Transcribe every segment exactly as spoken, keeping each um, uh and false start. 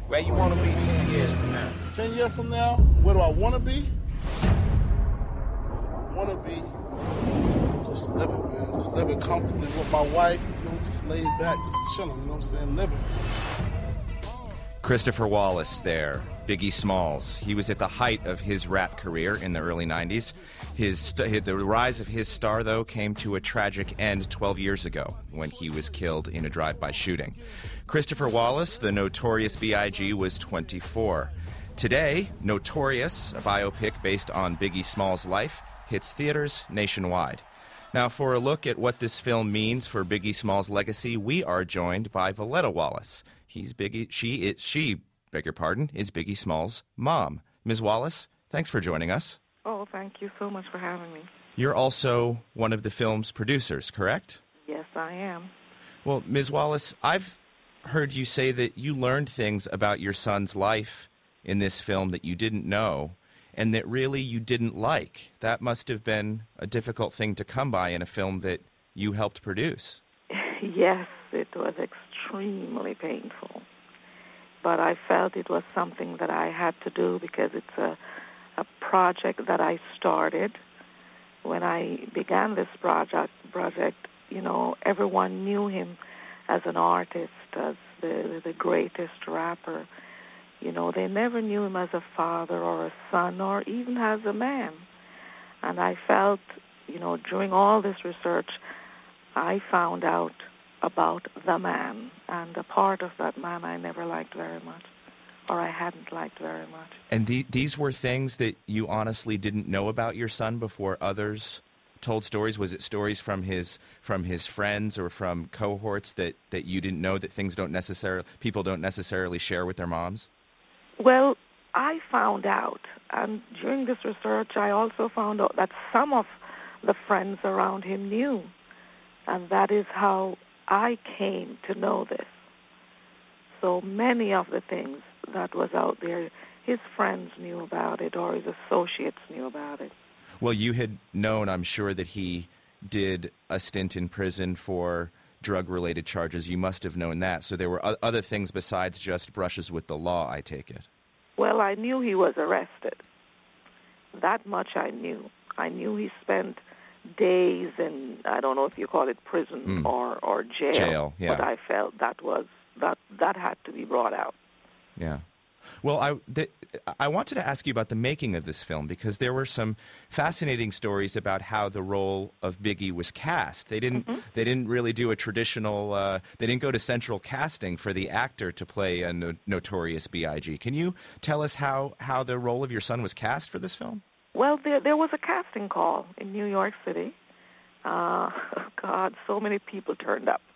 Where you want to be ten years from now? Ten years from now, where do I want to be? I want to be just living, man. Just living comfortably with my wife, you know, just laid back, just chilling, you know what I'm saying? Living. Christopher Wallace there, Biggie Smalls. He was at the height of his rap career in the early nineties. His st- the rise of his star, though, came to a tragic end twelve years ago when he was killed in a drive-by shooting. Christopher Wallace, the Notorious B I G, was twenty-four. Today, Notorious, a biopic based on Biggie Smalls' life, hits theaters nationwide. Now, for a look at what this film means for Biggie Smalls' legacy, we are joined by Voletta Wallace. He's Biggie. She is. She, beg your pardon, is Biggie Smalls' mom. Miz Wallace, thanks for joining us. Oh, thank you so much for having me. You're also one of the film's producers, correct? Yes, I am. Well, Miz Wallace, I've heard you say that you learned things about your son's life in this film that you didn't know, and that really you didn't like. That must have been a difficult thing to come by in a film that you helped produce. Yes, it was extremely painful. But I felt it was something that I had to do because it's a, a project that I started. When I began this project, project, you know, everyone knew him as an artist, as the, the greatest rapper. You know, they never knew him as a father or a son or even as a man. And I felt, you know, during all this research, I found out about the man. And a part of that man I never liked very much, or I hadn't liked very much. And the, these were things that you honestly didn't know about your son before others told stories? Was it stories from his from his friends or from cohorts that, that you didn't know, that things don't necessarily people don't necessarily share with their moms? Well, I found out, and during this research, I also found out that some of the friends around him knew, and that is how I came to know this. So many of the things that was out there, his friends knew about it, or his associates knew about it. Well, you had known, I'm sure, that he did a stint in prison for drug-related charges. You must have known that. So there were o- other things besides just brushes with the law, I take it. Well, I knew he was arrested. That much I knew. I knew he spent days in, I don't know if you call it prison mm. or, or jail. Jail, yeah. But I felt that was that that had to be brought out. Yeah. Well, I, th- I wanted to ask you about the making of this film, because there were some fascinating stories about how the role of Biggie was cast. They didn't mm-hmm. they didn't really do a traditional, uh, they didn't go to central casting for the actor to play a no- Notorious B I G Can you tell us how, how the role of your son was cast for this film? Well, there, there was a casting call in New York City. Uh, God, so many people turned up.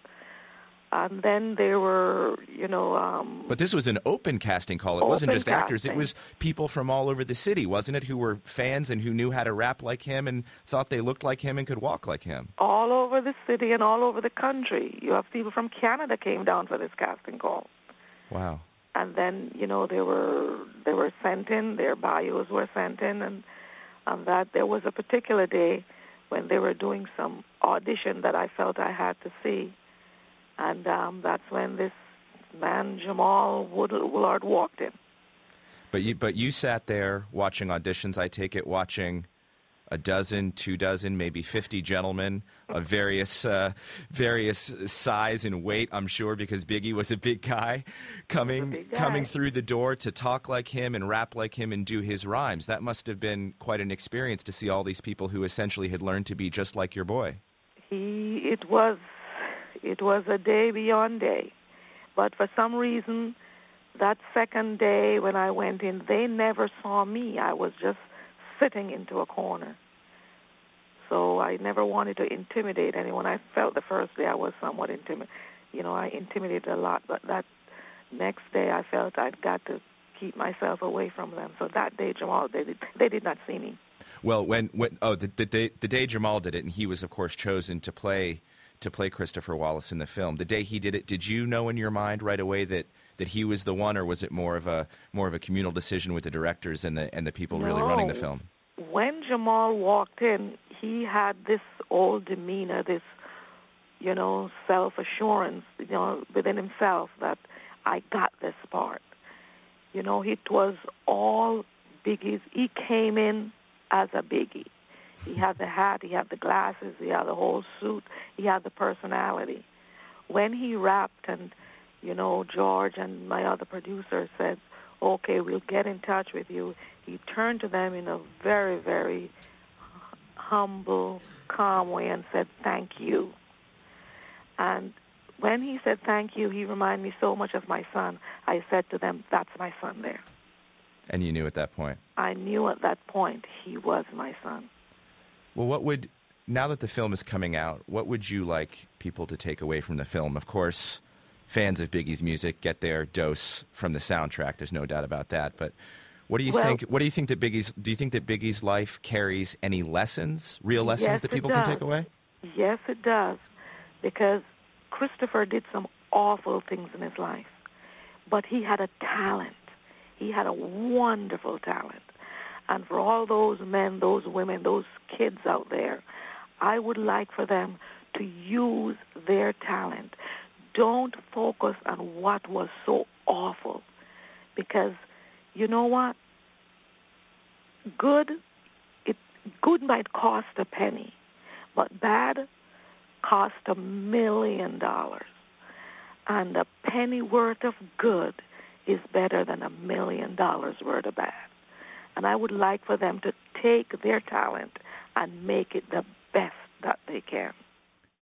And then there were, you know... Um, but this was an open casting call. It wasn't just casting. actors. It was people from all over the city, wasn't it, who were fans and who knew how to rap like him and thought they looked like him and could walk like him. All over the city and all over the country. You have people from Canada came down for this casting call. Wow. And then, you know, they were they were sent in, their bios were sent in, and, and that there was a particular day when they were doing some audition that I felt I had to see. And um, that's when this man, Jamal Wood- Woolard, walked in. But you, but you sat there watching auditions, I take it, watching a dozen, two dozen, maybe fifty gentlemen of various uh, various size and weight, I'm sure, because Biggie was a big guy, coming big guy. coming through the door to talk like him and rap like him and do his rhymes. That must have been quite an experience to see all these people who essentially had learned to be just like your boy. He, it was... It was a day beyond day. But for some reason, that second day when I went in, they never saw me. I was just sitting into a corner. So I never wanted to intimidate anyone. I felt the first day I was somewhat intimidated. You know, I intimidated a lot. But that next day I felt I'd got to keep myself away from them. So that day, Jamal, they did, they did not see me. Well, when, when oh, the, the, day, the day Jamal did it, and he was, of course, chosen to play... to play Christopher Wallace in the film. The day he did it, did you know in your mind right away that, that he was the one, or was it more of a more of a communal decision with the directors and the and the people no. really running the film? When Jamal walked in, he had this old demeanor, this, you know, self-assurance, you know, within himself that I got this part. You know, it was all Biggie's. He came in as a Biggie. He had the hat, he had the glasses, he had the whole suit, he had the personality. When he rapped and, you know, George and my other producer said, okay, we'll get in touch with you, he turned to them in a very, very humble, calm way and said, thank you. And when he said thank you, he reminded me so much of my son. I said to them, that's my son there. And you knew at that point? I knew at that point he was my son. Well, what would, now that the film is coming out, what would you like people to take away from the film? Of course, fans of Biggie's music get their dose from the soundtrack. There's no doubt about that. But what do you well, think? What do you think that Biggie's? Do you think that Biggie's life carries any lessons, real lessons yes, that people it can does. take away? Yes, it does, because Christopher did some awful things in his life, but he had a talent. He had a wonderful talent. And for all those men, those women, those kids out there, I would like for them to use their talent. Don't focus on what was so awful, because you know what? Good, it good might cost a penny, but bad cost a million dollars. And a penny worth of good is better than a million dollars worth of bad. And I would like for them to take their talent and make it the best that they can.